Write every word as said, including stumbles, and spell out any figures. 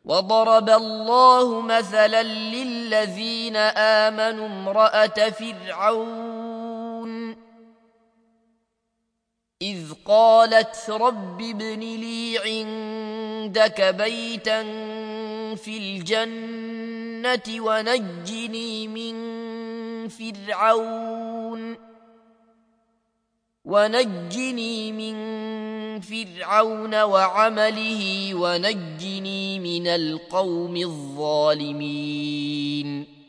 وضرب الله مثلا للذين آمنوا امرأة فرعون إذ قالت رب ابن لي عندك بيتا في الجنة ونجني من فرعون ونجني من فرعون وعمله ونجني من القوم الظالمين